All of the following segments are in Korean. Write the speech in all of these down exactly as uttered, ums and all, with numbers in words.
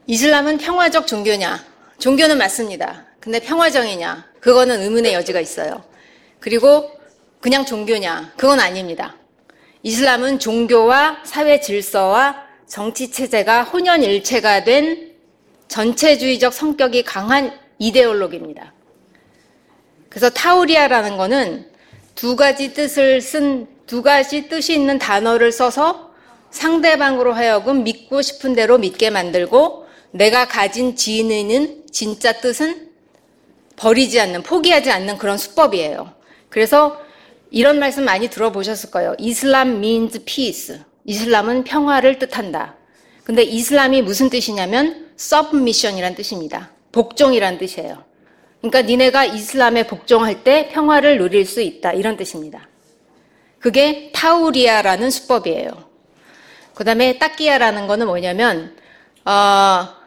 이슬람은 평화적 종교냐? 종교는 맞습니다. 근데 평화적이냐? 그거는 의문의 여지가 있어요. 그리고 그냥 종교냐? 그건 아닙니다. 이슬람은 종교와 사회 질서와 정치 체제가 혼연일체가 된 전체주의적 성격이 강한 이데올로기입니다. 그래서 타우리아라는 거는 두 가지 뜻을 쓴, 두 가지 뜻이 있는 단어를 써서 상대방으로 하여금 믿고 싶은 대로 믿게 만들고 내가 가진 진의는 진짜 뜻은 버리지 않는, 포기하지 않는 그런 수법이에요. 그래서 이런 말씀 많이 들어보셨을 거예요. 이슬람 means peace. 이슬람은 평화를 뜻한다. 근데 이슬람이 무슨 뜻이냐면 submission이란 뜻입니다. 복종이란 뜻이에요. 그러니까 니네가 이슬람에 복종할 때 평화를 누릴 수 있다. 이런 뜻입니다. 그게 타우리아라는 수법이에요. 그 다음에 따끼야라는 거는 뭐냐면 어,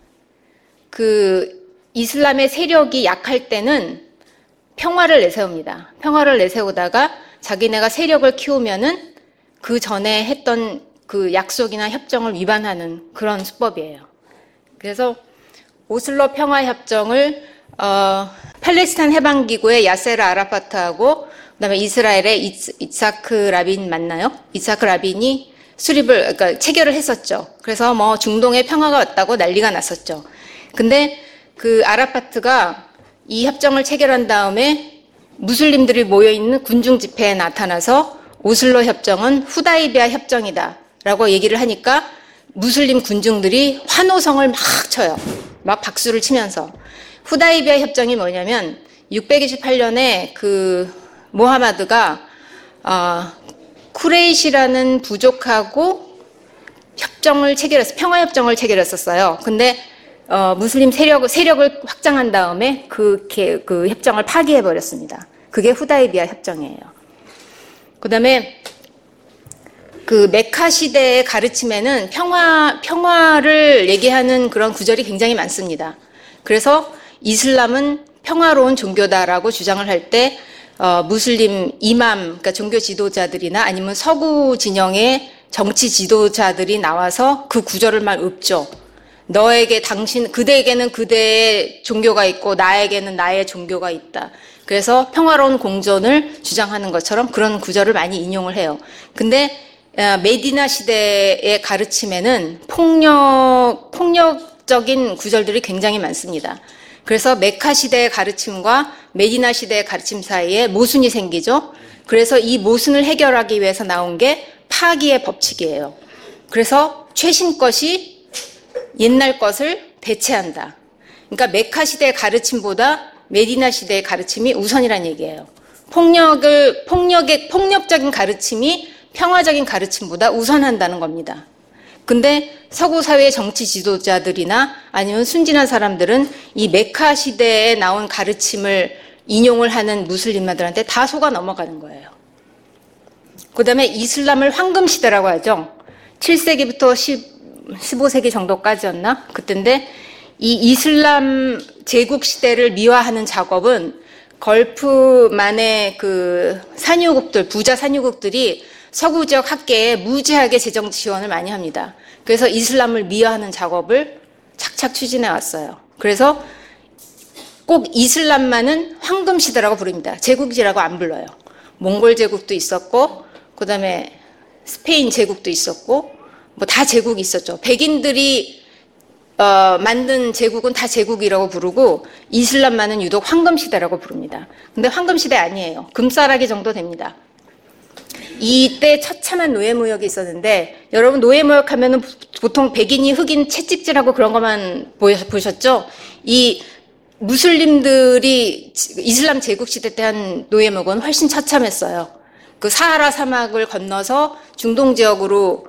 그 이슬람의 세력이 약할 때는 평화를 내세웁니다. 평화를 내세우다가 자기네가 세력을 키우면은 그 전에 했던 그 약속이나 협정을 위반하는 그런 수법이에요. 그래서 오슬로 평화협정을 어, 팔레스타인 해방기구의 야세르 아라파트하고 그다음에 이스라엘의 이츠, 이츠하크 라빈 맞나요? 이츠하크 라빈이 수립을 그러니까 체결을 했었죠. 그래서 뭐 중동에 평화가 왔다고 난리가 났었죠. 근데 그 아라파트가 이 협정을 체결한 다음에 무슬림들이 모여있는 군중 집회에 나타나서 오슬로 협정은 후다이비아 협정이다라고 얘기를 하니까 무슬림 군중들이 환호성을 막 쳐요. 막 박수를 치면서. 후다이비아 협정이 뭐냐면 육백이십팔 년에 그 모하마드가 어, 쿠레이시라는 부족하고 협정을 체결했어, 평화협정을 체결했었어요. 근데 어, 무슬림 세력, 세력을 확장한 다음에 그, 그 협정을 파기해버렸습니다. 그게 후다이비아 협정이에요. 그 다음에 그 메카 시대의 가르침에는 평화, 평화를 얘기하는 그런 구절이 굉장히 많습니다. 그래서 이슬람은 평화로운 종교다라고 주장을 할 때, 어, 무슬림 이맘, 그러니까 종교 지도자들이나 아니면 서구 진영의 정치 지도자들이 나와서 그 구절을 막 읊죠. 너에게 당신, 그대에게는 그대의 종교가 있고 나에게는 나의 종교가 있다. 그래서 평화로운 공존을 주장하는 것처럼 그런 구절을 많이 인용을 해요. 근데 메디나 시대의 가르침에는 폭력, 폭력적인 구절들이 굉장히 많습니다. 그래서 메카 시대의 가르침과 메디나 시대의 가르침 사이에 모순이 생기죠. 그래서 이 모순을 해결하기 위해서 나온 게 파기의 법칙이에요. 그래서 최신 것이 옛날 것을 대체한다. 그러니까 메카 시대의 가르침보다 메디나 시대의 가르침이 우선이란 얘기예요. 폭력을, 폭력의, 폭력적인 가르침이 평화적인 가르침보다 우선한다는 겁니다. 근데 서구 사회의 정치 지도자들이나 아니면 순진한 사람들은 이 메카 시대에 나온 가르침을 인용을 하는 무슬림들한테 다 속아 넘어가는 거예요. 그 다음에 이슬람을 황금 시대라고 하죠. 칠 세기부터 십오 세기 정도까지였나? 그때인데 이 이슬람 제국 시대를 미화하는 작업은 걸프만의 그 산유국들, 부자 산유국들이 서구 지역 학계에 무지하게 재정 지원을 많이 합니다. 그래서 이슬람을 미화하는 작업을 착착 추진해 왔어요. 그래서 꼭 이슬람만은 황금 시대라고 부릅니다. 제국이라고 안 불러요. 몽골 제국도 있었고, 그 다음에 스페인 제국도 있었고, 뭐 다 제국이 있었죠. 백인들이 어, 만든 제국은 다 제국이라고 부르고 이슬람만은 유독 황금시대라고 부릅니다. 근데 황금시대 아니에요. 금싸라기 정도 됩니다. 이때 처참한 노예무역이 있었는데 여러분 노예무역 하면은 보통 백인이 흑인 채찍질하고 그런 것만 보셨죠? 이 무슬림들이 이슬람 제국시대 때 한 노예무역은 훨씬 처참했어요. 그 사하라 사막을 건너서 중동 지역으로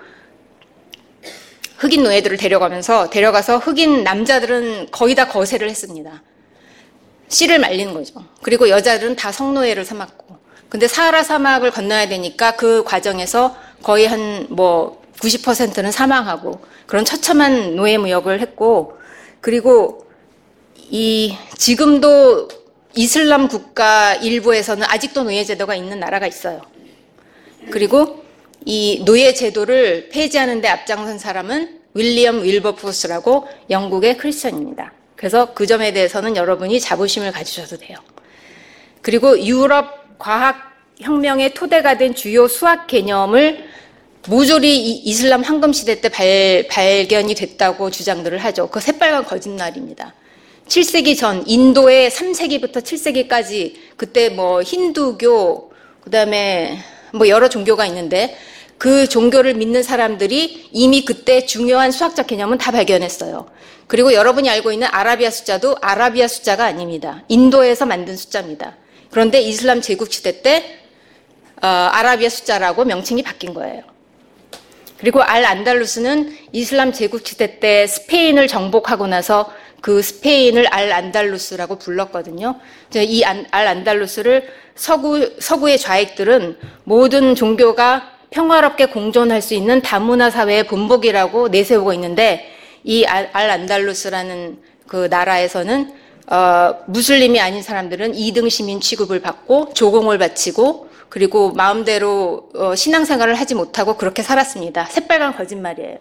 흑인 노예들을 데려가면서 데려가서 흑인 남자들은 거의 다 거세를 했습니다. 씨를 말리는 거죠. 그리고 여자들은 다 성노예를 삼았고. 근데 사하라 사막을 건너야 되니까 그 과정에서 거의 한 뭐 구십 퍼센트는 사망하고 그런 처참한 노예 무역을 했고, 그리고 이 지금도 이슬람 국가 일부에서는 아직도 노예 제도가 있는 나라가 있어요. 그리고 이 노예 제도를 폐지하는 데 앞장선 사람은 윌리엄 윌버포스라고 영국의 크리스천입니다. 그래서 그 점에 대해서는 여러분이 자부심을 가지셔도 돼요. 그리고 유럽 과학혁명의 토대가 된 주요 수학 개념을 모조리 이슬람 황금시대 때 발, 발견이 됐다고 주장들을 하죠. 그거 새빨간 거짓말입니다. 칠 세기 전, 인도의 삼 세기부터 칠 세기까지 그때 뭐 힌두교, 그 다음에 뭐 여러 종교가 있는데 그 종교를 믿는 사람들이 이미 그때 중요한 수학적 개념은 다 발견했어요. 그리고 여러분이 알고 있는 아라비아 숫자도 아라비아 숫자가 아닙니다. 인도에서 만든 숫자입니다. 그런데 이슬람 제국시대 때 어, 아라비아 숫자라고 명칭이 바뀐 거예요. 그리고 알 안달루스는 이슬람 제국시대 때 스페인을 정복하고 나서 그 스페인을 알 안달루스라고 불렀거든요. 이 알 안달루스를 서구, 서구의 좌익들은 모든 종교가 평화롭게 공존할 수 있는 다문화 사회의 본보기라고 내세우고 있는데 이 알 안달루스라는 그 나라에서는 어, 무슬림이 아닌 사람들은 이등 시민 취급을 받고 조공을 바치고 그리고 마음대로 어, 신앙생활을 하지 못하고 그렇게 살았습니다. 새빨간 거짓말이에요.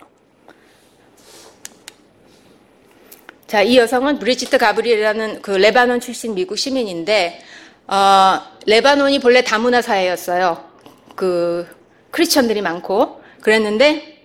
자, 이 여성은 브리지트 가브리엘이라는 그 레바논 출신 미국 시민인데 어, 레바논이 본래 다문화 사회였어요. 그 크리스천들이 많고 그랬는데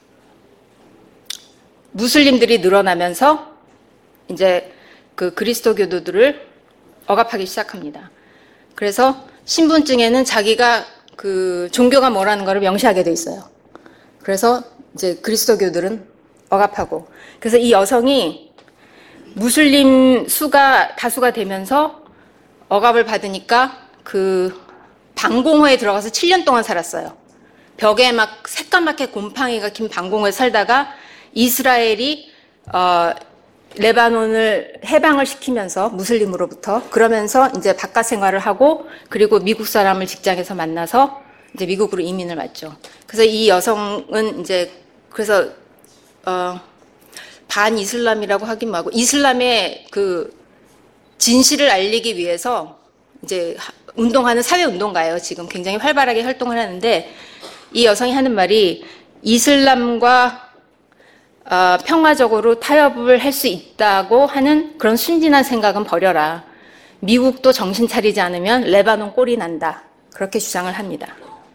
무슬림들이 늘어나면서 이제 그 그리스도교도들을 억압하기 시작합니다. 그래서 신분증에는 자기가 그 종교가 뭐라는 거를 명시하게 돼 있어요. 그래서 이제 그리스도교들은 억압하고 그래서 이 여성이 무슬림 수가 다수가 되면서 억압을 받으니까 그 방공호에 들어가서 칠 년 동안 살았어요. 벽에 막 새까맣게 곰팡이가 긴 방공호에 살다가 이스라엘이 어, 레바논을 해방을 시키면서 무슬림으로부터 그러면서 이제 바깥 생활을 하고 그리고 미국 사람을 직장에서 만나서 이제 미국으로 이민을 왔죠. 그래서 이 여성은 이제 그래서 어, 반 이슬람이라고 하긴 뭐하고 이슬람의 그 진실을 알리기 위해서 이제 운동하는 사회 운동가예요. 지금 굉장히 활발하게 활동을 하는데 이 여성이 하는 말이 이슬람과 어, 평화적으로 타협을 할 수 있다고 하는 그런 순진한 생각은 버려라. 미국도 정신 차리지 않으면 레바논 꼴이 난다. 그렇게 주장을 합니다.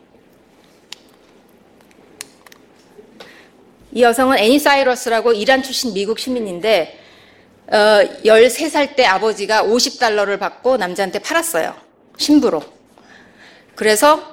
이 여성은 애니 사이러스라고 이란 출신 미국 시민인데 어, 열세 살 때 아버지가 오십 달러를 받고 남자한테 팔았어요. 신부로. 그래서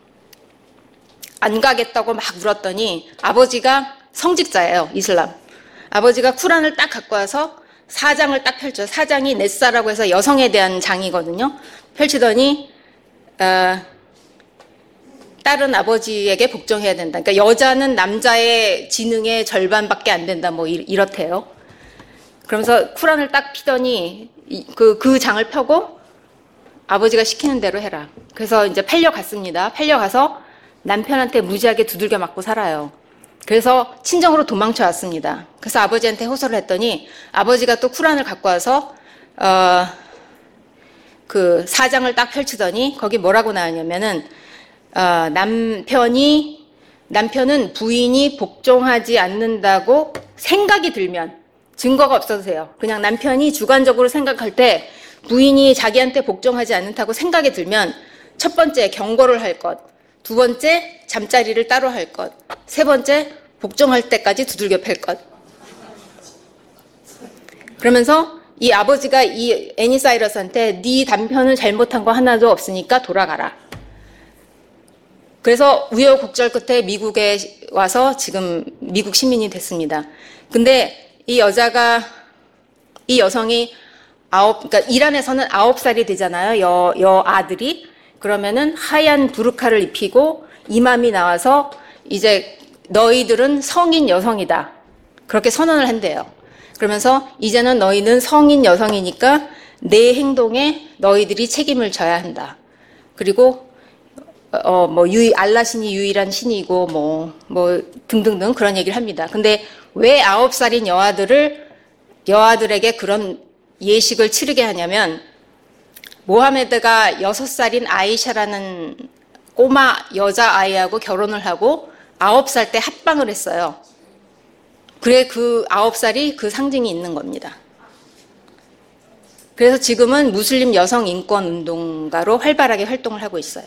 안 가겠다고 막 물었더니 아버지가 성직자예요. 이슬람. 아버지가 쿠란을 딱 갖고 와서 사장을 딱 펼쳐요. 사장이 네사라고 해서 여성에 대한 장이거든요. 펼치더니 어, 딸은 아버지에게 복종해야 된다. 그러니까 여자는 남자의 지능의 절반밖에 안 된다. 뭐 이렇대요. 그러면서 쿠란을 딱 피더니 그, 그 장을 펴고 아버지가 시키는 대로 해라. 그래서 이제 팔려갔습니다. 팔려가서 남편한테 무지하게 두들겨 맞고 살아요. 그래서 친정으로 도망쳐 왔습니다. 그래서 아버지한테 호소를 했더니 아버지가 또 쿠란을 갖고 와서 어, 그 사장을 딱 펼치더니 거기 뭐라고 나왔냐면은 어, 남편이 남편은 부인이 복종하지 않는다고 생각이 들면 증거가 없어도 돼요. 그냥 남편이 주관적으로 생각할 때 부인이 자기한테 복종하지 않는다고 생각이 들면 첫 번째 경고를 할 것, 두 번째 잠자리를 따로 할 것, 세 번째 복종할 때까지 두들겨 팰 것. 그러면서 이 아버지가 이 애니 사이러스한테 네 남편은 잘못한 거 하나도 없으니까 돌아가라. 그래서 우여곡절 끝에 미국에 와서 지금 미국 시민이 됐습니다. 근데 이 여자가 이 여성이 아홉 그러니까 이란에서는 아홉 살이 되잖아요. 여, 여 아들이. 그러면은 하얀 부르카를 입히고 이맘이 나와서 이제 너희들은 성인 여성이다. 그렇게 선언을 한대요. 그러면서 이제는 너희는 성인 여성이니까 내 행동에 너희들이 책임을 져야 한다. 그리고 어 뭐 유일 알라 신이 유일한 신이고 뭐뭐 뭐 등등등 그런 얘기를 합니다. 근데 왜 아홉 살인 여아들을 여아들에게 그런 예식을 치르게 하냐면 모하메드가 여섯 살인 아이샤라는 꼬마 여자아이하고 결혼을 하고 아홉 살 때 합방을 했어요. 그래 그 아홉 살이 그 상징이 있는 겁니다. 그래서 지금은 무슬림 여성 인권 운동가로 활발하게 활동을 하고 있어요.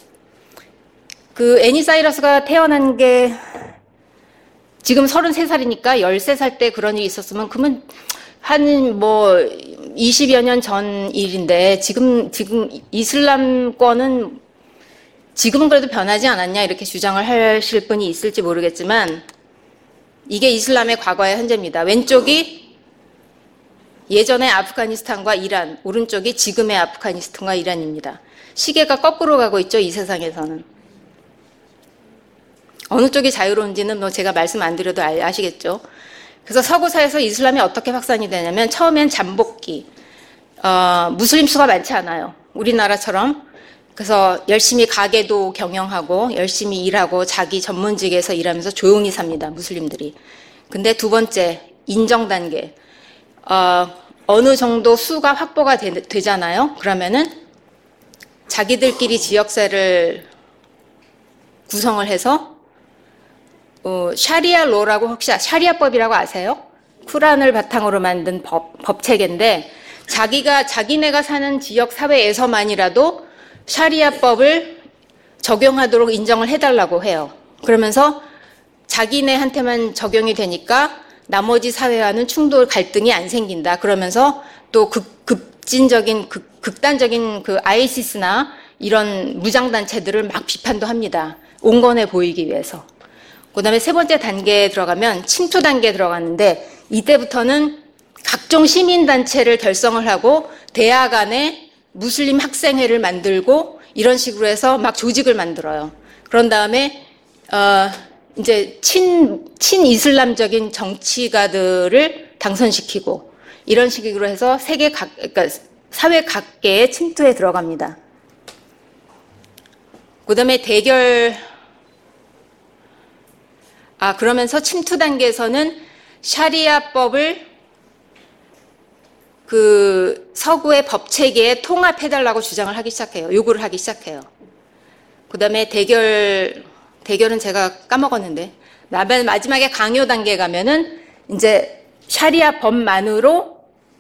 그 애니 사이러스가 태어난 게 지금 서른세 살이니까 열세 살 때 그런 일이 있었으면 그러면 한 뭐 이십여 년 전 일인데 지금 지금 이슬람권은 지금은 그래도 변하지 않았냐 이렇게 주장을 하실 분이 있을지 모르겠지만 이게 이슬람의 과거의 현재입니다. 왼쪽이 예전의 아프가니스탄과 이란, 오른쪽이 지금의 아프가니스탄과 이란입니다. 시계가 거꾸로 가고 있죠, 이 세상에서는. 어느 쪽이 자유로운지는 뭐 제가 말씀 안 드려도 아시겠죠. 그래서 서구사에서 이슬람이 어떻게 확산이 되냐면 처음엔 잠복기, 어, 무슬림 수가 많지 않아요. 우리나라처럼. 그래서 열심히 가게도 경영하고 열심히 일하고 자기 전문직에서 일하면서 조용히 삽니다, 무슬림들이. 근데 두 번째, 인정 단계. 어, 어느 정도 수가 확보가 되, 되잖아요. 그러면은 자기들끼리 지역세를 구성을 해서 어, 샤리아 로라고 혹시 샤리아법이라고 아세요? 쿠란을 바탕으로 만든 법, 법체계인데 자기가 자기네가 사는 지역 사회에서만이라도 샤리아법을 적용하도록 인정을 해달라고 해요. 그러면서 자기네한테만 적용이 되니까 나머지 사회와는 충돌, 갈등이 안 생긴다. 그러면서 또 극, 급진적인, 극, 극단적인 그 아이시스나 이런 무장단체들을 막 비판도 합니다. 온건해 보이기 위해서. 그 다음에 세 번째 단계에 들어가면 침투 단계에 들어갔는데 이때부터는 각종 시민단체를 결성을 하고 대학 안에 무슬림 학생회를 만들고 이런 식으로 해서 막 조직을 만들어요. 그런 다음에 어 이제 친, 친이슬람적인 정치가들을 당선시키고 이런 식으로 해서 세계 각, 그러니까 사회 각계에 침투에 들어갑니다. 그 다음에 대결, 아, 그러면서 침투 단계에서는 샤리아법을 그 서구의 법 체계에 통합해달라고 주장을 하기 시작해요. 요구를 하기 시작해요. 그 다음에 대결, 대결은 제가 까먹었는데, 마지막에 강요 단계에 가면은 이제 샤리아 법만으로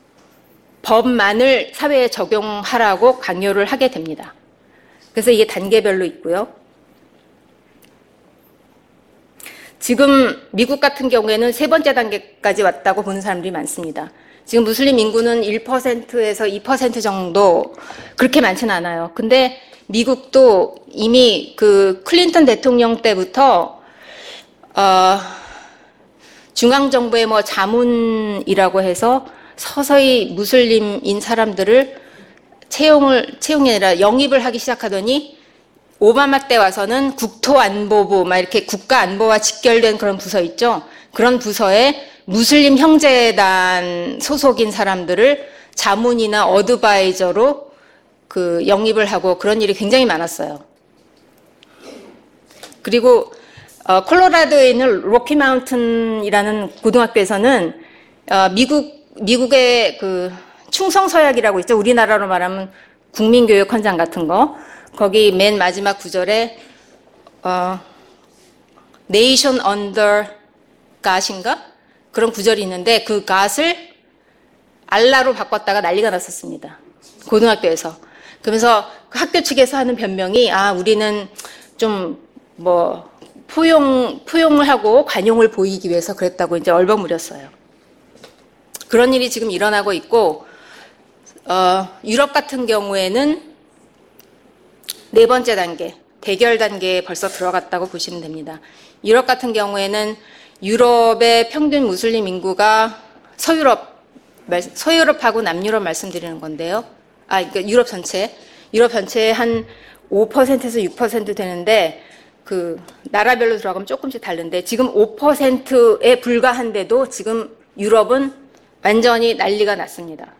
법만을 사회에 적용하라고 강요를 하게 됩니다. 그래서 이게 단계별로 있고요. 지금 미국 같은 경우에는 세 번째 단계까지 왔다고 보는 사람들이 많습니다. 지금 무슬림 인구는 일 퍼센트에서 이 퍼센트 정도 그렇게 많지는 않아요. 근데 미국도 이미 그 클린턴 대통령 때부터 어, 중앙정부의 뭐 자문이라고 해서 서서히 무슬림인 사람들을 채용을, 채용이 아니라 영입을 하기 시작하더니 오바마 때 와서는 국토안보부, 막 이렇게 국가안보와 직결된 그런 부서 있죠. 그런 부서에 무슬림 형제단 소속인 사람들을 자문이나 어드바이저로 그 영입을 하고 그런 일이 굉장히 많았어요. 그리고 어, 콜로라도에 있는 로키 마운틴이라는 고등학교에서는 어, 미국 미국의 그 충성 서약이라고 있죠. 우리나라로 말하면 국민교육 헌장 같은 거. 거기 맨 마지막 구절에 어, Nation under God인가? 그런 구절이 있는데 그 God을 알라로 바꿨다가 난리가 났었습니다. 고등학교에서. 그러면서 그 학교 측에서 하는 변명이 아 우리는 좀 뭐 포용 포용을 하고 관용을 보이기 위해서 그랬다고 이제 얼버무렸어요. 그런 일이 지금 일어나고 있고 어, 유럽 같은 경우에는 네 번째 단계, 대결 단계에 벌써 들어갔다고 보시면 됩니다. 유럽 같은 경우에는 유럽의 평균 무슬림 인구가 서유럽, 서유럽하고 남유럽 말씀드리는 건데요. 아, 그러니까 유럽 전체, 유럽 전체에 한 오 퍼센트에서 육 퍼센트 되는데 그 나라별로 들어가면 조금씩 다른데 지금 오 퍼센트에 불과한데도 지금 유럽은 완전히 난리가 났습니다.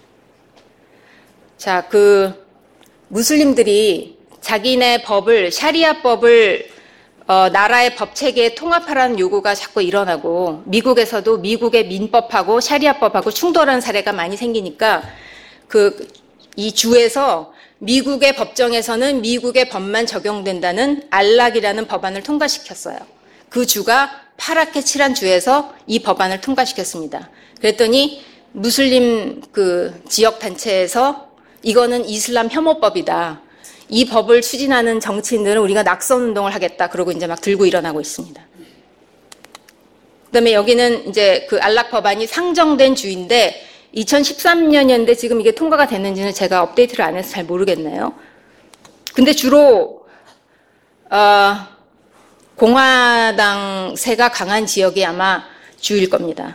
자, 그 무슬림들이 자기네 법을 샤리아법을 어, 나라의 법 체계에 통합하라는 요구가 자꾸 일어나고 미국에서도 미국의 민법하고 샤리아법하고 충돌하는 사례가 많이 생기니까 그 이 주에서 미국의 법정에서는 미국의 법만 적용된다는 알락이라는 법안을 통과시켰어요. 그 주가 파랗게 칠한 주에서 이 법안을 통과시켰습니다. 그랬더니 무슬림 그 지역 단체에서 이거는 이슬람 혐오법이다. 이 법을 추진하는 정치인들은 우리가 낙선 운동을 하겠다. 그러고 이제 막 들고 일어나고 있습니다. 그다음에 여기는 이제 그 안락 법안이 상정된 주인데 이천십삼 년이었는데 지금 이게 통과가 됐는지는 제가 업데이트를 안 해서 잘 모르겠네요. 근데 주로 어, 공화당세가 강한 지역이 아마 주일 겁니다.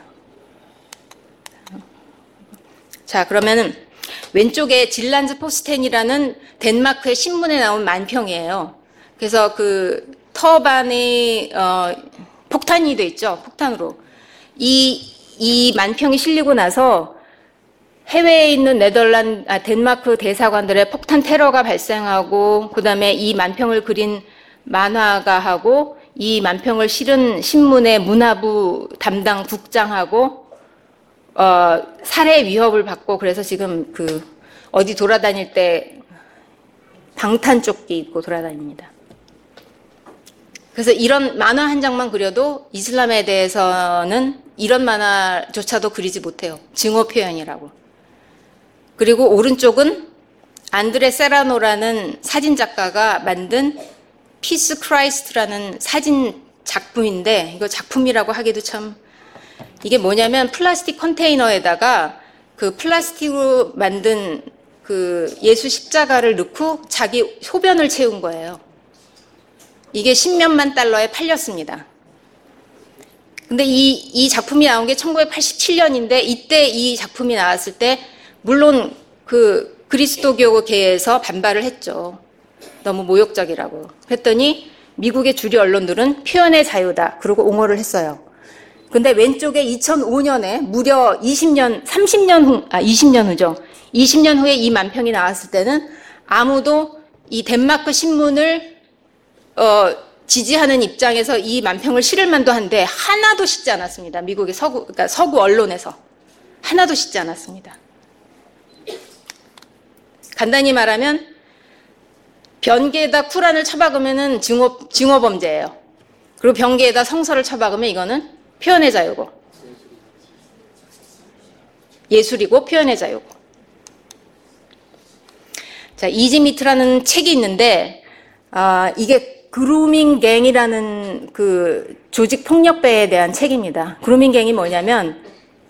자, 그러면은 왼쪽에 질란즈 포스텐이라는 덴마크의 신문에 나온 만평이에요. 그래서 그 터반이 어, 폭탄이 돼 있죠. 폭탄으로. 이, 이 만평이 실리고 나서 해외에 있는 네덜란드, 아, 덴마크 대사관들의 폭탄 테러가 발생하고, 그 다음에 이 만평을 그린 만화가하고, 이 만평을 실은 신문의 문화부 담당 국장하고, 어, 살해 위협을 받고, 그래서 지금 그, 어디 돌아다닐 때 방탄조끼 입고 돌아다닙니다. 그래서 이런 만화 한 장만 그려도 이슬람에 대해서는 이런 만화조차도 그리지 못해요. 증오 표현이라고. 그리고 오른쪽은 안드레 세라노라는 사진작가가 만든 피스 크라이스트라는 사진 작품인데, 이거 작품이라고 하기도 참, 이게 뭐냐면 플라스틱 컨테이너에다가 그 플라스틱으로 만든 그 예수 십자가를 넣고 자기 소변을 채운 거예요. 이게 십몇만 달러에 팔렸습니다. 근데 이, 이 작품이 나온 게 천구백팔십칠 년인데 이때 이 작품이 나왔을 때 물론 그 그리스도교계에서 반발을 했죠. 너무 모욕적이라고. 그랬더니 미국의 주류 언론들은 표현의 자유다. 그러고 옹호를 했어요. 근데 왼쪽에 이천오 년에 무려 이십 년, 삼십 년 후, 아, 이십 년 후죠. 이십 년 후에 이 만평이 나왔을 때는 아무도 이 덴마크 신문을 어, 지지하는 입장에서 이 만평을 실을 만도 한데 하나도 싣지 않았습니다. 미국의 서구, 그러니까 서구 언론에서 하나도 싣지 않았습니다. 간단히 말하면 변기에다 쿠란을 쳐박으면은 증오, 증오범죄예요. 그리고 변기에다 성서를 쳐박으면 이거는 표현의 자유고 예술이고 표현의 자유고. 자, 이지미트라는 책이 있는데 아, 이게 그루밍 갱이라는 그 조직 폭력배에 대한 책입니다. 그루밍 갱이 뭐냐면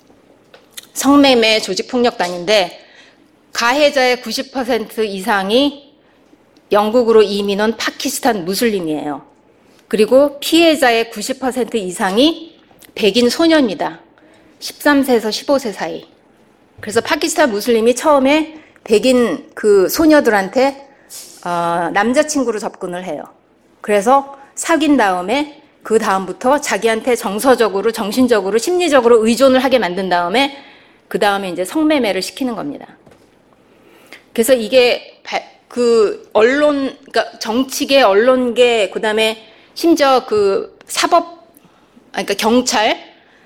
성매매 조직 폭력단인데 가해자의 구십 퍼센트 이상이 영국으로 이민 온 파키스탄 무슬림이에요. 그리고 피해자의 구십 퍼센트 이상이 백인 소녀입니다. 십삼 세에서 십오 세 사이. 그래서 파키스탄 무슬림이 처음에 백인 그 소녀들한테 어, 남자친구로 접근을 해요. 그래서 사귄 다음에 그 다음부터 자기한테 정서적으로, 정신적으로, 심리적으로 의존을 하게 만든 다음에 그 다음에 이제 성매매를 시키는 겁니다. 그래서 이게 그 언론, 그러니까 정치계, 언론계, 그 다음에 심지어 그 사법, 그러니까 경찰까지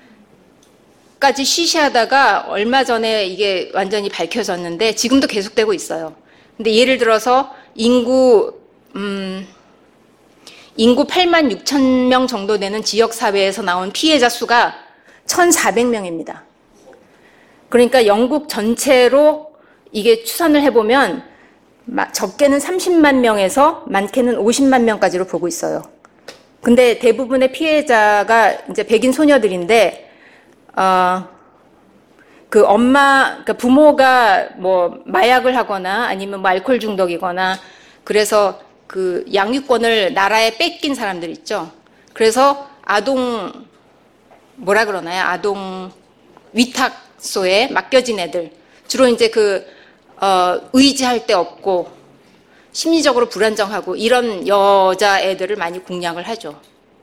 쉬쉬하다가 얼마 전에 이게 완전히 밝혀졌는데 지금도 계속되고 있어요. 근데 예를 들어서 인구, 음, 인구 팔만 육천 명 정도 되는 지역사회에서 나온 피해자 수가 천사백 명입니다. 그러니까 영국 전체로 이게 추산을 해보면 적게는 삼십만 명에서 많게는 오십만 명까지로 보고 있어요. 근데 대부분의 피해자가 이제 백인 소녀들인데, 어, 그 엄마, 그러니까 부모가 뭐 마약을 하거나 아니면 뭐 알코올 중독이거나 그래서 그 양육권을 나라에 뺏긴 사람들 있죠. 그래서 아동, 뭐라 그러나요? 아동 위탁소에 맡겨진 애들. 주로 이제 그, 어, 의지할 데 없고, 심리적으로 불안정하고, 이런 여자애들을 많이 공략을 하죠.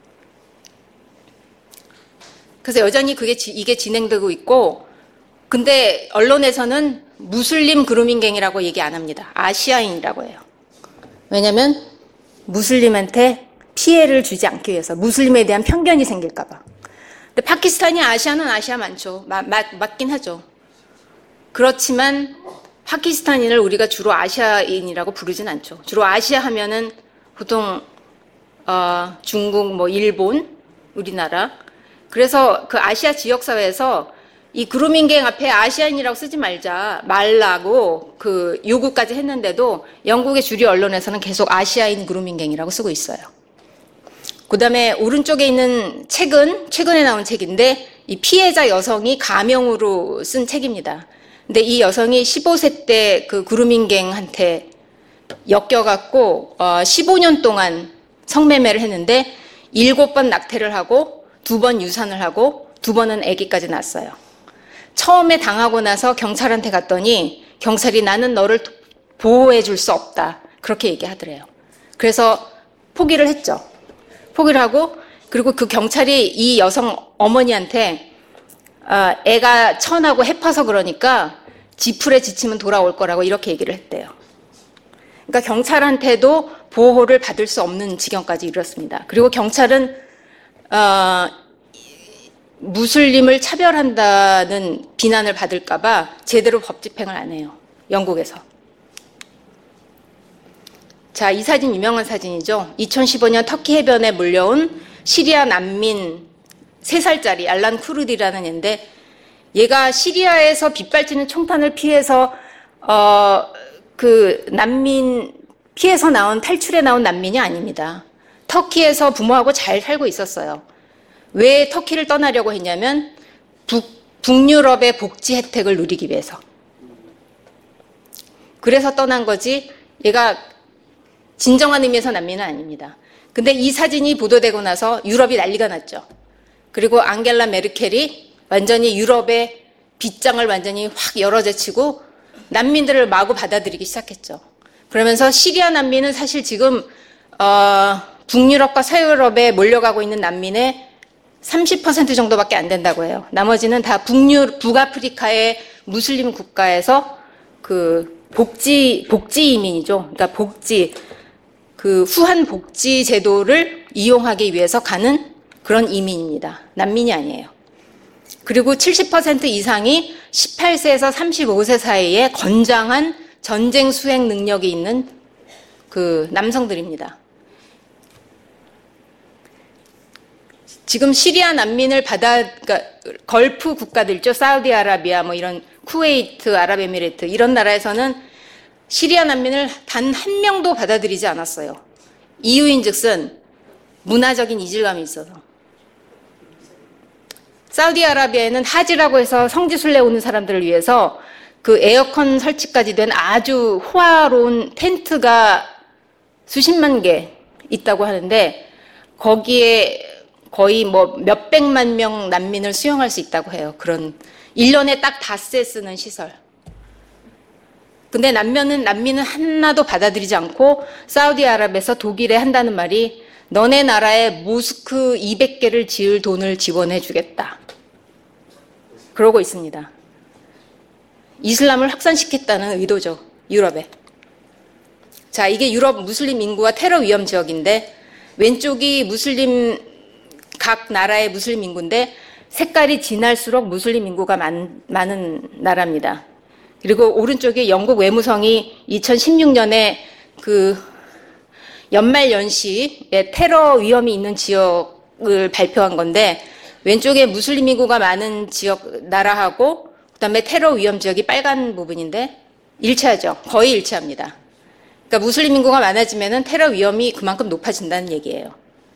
그래서 여전히 그게, 이게 진행되고 있고, 근데 언론에서는 무슬림 그루밍갱이라고 얘기 안 합니다. 아시아인이라고 해요. 왜냐면, 무슬림한테 피해를 주지 않기 위해서, 무슬림에 대한 편견이 생길까봐. 근데 파키스탄이 아시아는 아시아 많죠. 마, 마, 맞긴 하죠. 그렇지만 파키스탄인을 우리가 주로 아시아인이라고 부르진 않죠. 주로 아시아 하면은 보통 어, 중국, 뭐 일본 우리나라. 그래서 그 아시아 지역사회에서 이 그루밍갱 앞에 아시아인이라고 쓰지 말자, 말라고 그 요구까지 했는데도 영국의 주류 언론에서는 계속 아시아인 그루밍갱이라고 쓰고 있어요. 그 다음에 오른쪽에 있는 책은 최근에 나온 책인데 이 피해자 여성이 가명으로 쓴 책입니다. 근데 이 여성이 십오 세 때 그 그루밍갱한테 엮여갖고 어 십오 년 동안 성매매를 했는데 일곱 번 낙태를 하고 두 번 유산을 하고 두 번은 아기까지 낳았어요. 처음에 당하고 나서 경찰한테 갔더니 경찰이 나는 너를 보호해 줄 수 없다. 그렇게 얘기하더래요. 그래서 포기를 했죠. 포기를 하고 그리고 그 경찰이 이 여성 어머니한테 아, 애가 천하고 해파서 그러니까 지풀에 지치면 돌아올 거라고 이렇게 얘기를 했대요. 그러니까 경찰한테도 보호를 받을 수 없는 지경까지 이르렀습니다. 그리고 경찰은 어, 무슬림을 차별한다는 비난을 받을까 봐 제대로 법 집행을 안 해요. 영국에서. 자, 이 사진 유명한 사진이죠. 이천십오 년 터키 해변에 몰려온 시리아 난민 세 살짜리 알란 쿠르디라는 애인데 얘가 시리아에서 빗발치는 총탄을 피해서 어, 그 난민 피해서 나온 탈출해 나온 난민이 아닙니다. 터키에서 부모하고 잘 살고 있었어요. 왜 터키를 떠나려고 했냐면 북, 북유럽의 복지 혜택을 누리기 위해서. 그래서 떠난 거지 얘가 진정한 의미에서 난민은 아닙니다. 근데 이 사진이 보도되고 나서 유럽이 난리가 났죠. 그리고 앙겔라 메르켈이 완전히 유럽의 빗장을 완전히 확 열어제치고 난민들을 마구 받아들이기 시작했죠. 그러면서 시리아 난민은 사실 지금 어, 북유럽과 서유럽에 몰려가고 있는 난민의 삼십 퍼센트 정도밖에 안 된다고 해요. 나머지는 다 북유, 북아프리카의 무슬림 국가에서 그 복지, 복지 이민이죠. 그러니까 복지, 그 후한 복지 제도를 이용하기 위해서 가는 그런 이민입니다. 난민이 아니에요. 그리고 칠십 퍼센트 이상이 십팔 세에서 삼십오 세 사이에 건장한 전쟁 수행 능력이 있는 그 남성들입니다. 지금 시리아 난민을 받아, 그러니까 걸프 국가들 있죠. 사우디아라비아, 뭐 이런 쿠웨이트, 아랍에미레이트 이런 나라에서는 시리아 난민을 단 한 명도 받아들이지 않았어요. 이유인즉슨 문화적인 이질감이 있어서. 사우디아라비아에는 하지라고 해서 성지순례 오는 사람들을 위해서 그 에어컨 설치까지 된 아주 호화로운 텐트가 수십만 개 있다고 하는데 거기에 거의 뭐 몇백만 명 난민을 수용할 수 있다고 해요. 그런 일 년에 딱 닷새 쓰는 시설. 근데 난민은, 난민은 하나도 받아들이지 않고 사우디아랍에서 독일에 한다는 말이 너네 나라에 모스크 이백 개를 지을 돈을 지원해 주겠다. 그러고 있습니다. 이슬람을 확산시켰다는 의도죠. 유럽에. 자, 이게 유럽 무슬림 인구와 테러 위험 지역인데 왼쪽이 무슬림 각 나라의 무슬림 인구인데 색깔이 진할수록 무슬림 인구가 많, 많은 나라입니다. 그리고 오른쪽에 영국 외무성이 이천십육 년에 그 연말 연시에 테러 위험이 있는 지역을 발표한 건데 왼쪽에 무슬림 인구가 많은 지역 나라하고 그다음에 테러 위험 지역이 빨간 부분인데 일치하죠. 거의 일치합니다. 그러니까 무슬림 인구가 많아지면은 테러 위험이 그만큼 높아진다는 얘기예요.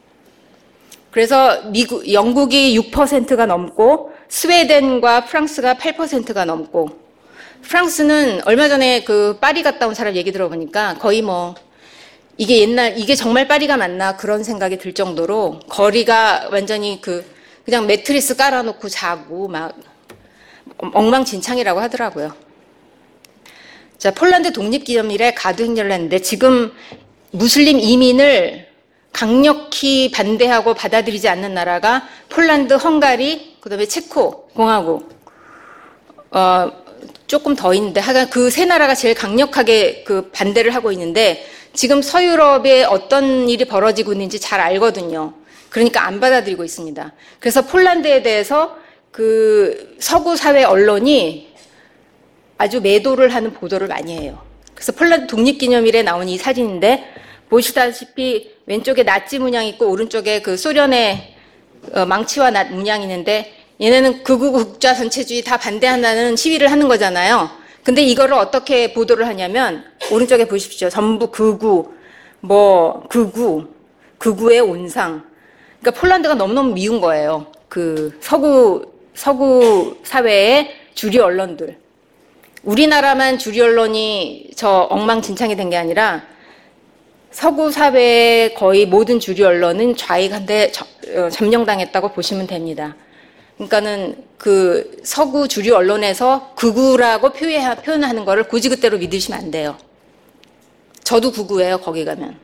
그래서 미국, 영국이 육 퍼센트가 넘고 스웨덴과 프랑스가 팔 퍼센트가 넘고 프랑스는 얼마 전에 그 파리 갔다 온 사람 얘기 들어보니까 거의 뭐 이게 옛날 이게 정말 파리가 맞나 그런 생각이 들 정도로 거리가 완전히 그 그냥 매트리스 깔아놓고 자고 막 엉망진창이라고 하더라고요. 자, 폴란드 독립기념일에 가두 행렬을 했는데 지금 무슬림 이민을 강력히 반대하고 받아들이지 않는 나라가 폴란드, 헝가리, 그다음에 체코 공화국, 어, 조금 더 있는데 하여간 그 세 나라가 제일 강력하게 그 반대를 하고 있는데 지금 서유럽에 어떤 일이 벌어지고 있는지 잘 알거든요. 그러니까 안 받아들이고 있습니다. 그래서 폴란드에 대해서 그 서구 사회 언론이 아주 매도를 하는 보도를 많이 해요. 그래서 폴란드 독립기념일에 나온 이 사진인데 보시다시피 왼쪽에 나치 문양 있고 오른쪽에 그 소련의 어, 망치와 낫 문양이 있는데 얘네는 극우 국자 전체주의 다 반대한다는 시위를 하는 거잖아요. 근데 이거를 어떻게 보도를 하냐면 오른쪽에 보십시오. 전부 극우, 뭐 극우, 극우의 온상. 그러니까 폴란드가 너무너무 미운 거예요. 그 서구 서구 사회의 주류 언론들. 우리나라만 주류 언론이 저 엉망진창이 된 게 아니라 서구 사회의 거의 모든 주류 언론은 좌익한테 점령당했다고 보시면 됩니다. 그러니까는 그 서구 주류 언론에서 극우라고 표현하는 거를 고지그대로 믿으시면 안 돼요. 저도 극우예요, 거기 가면.